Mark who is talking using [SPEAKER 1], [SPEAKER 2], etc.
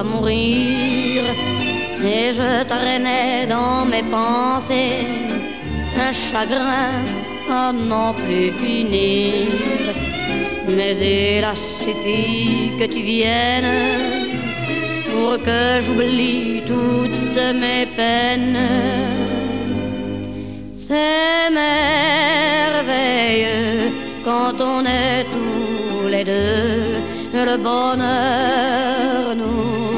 [SPEAKER 1] mourir. Et je traînais dans mes pensées un chagrin à n'en plus finir. Mais il a suffi que tu viennes pour que j'oublie toutes mes peines. C'est merveilleux quand on est tous les deux, le bonheur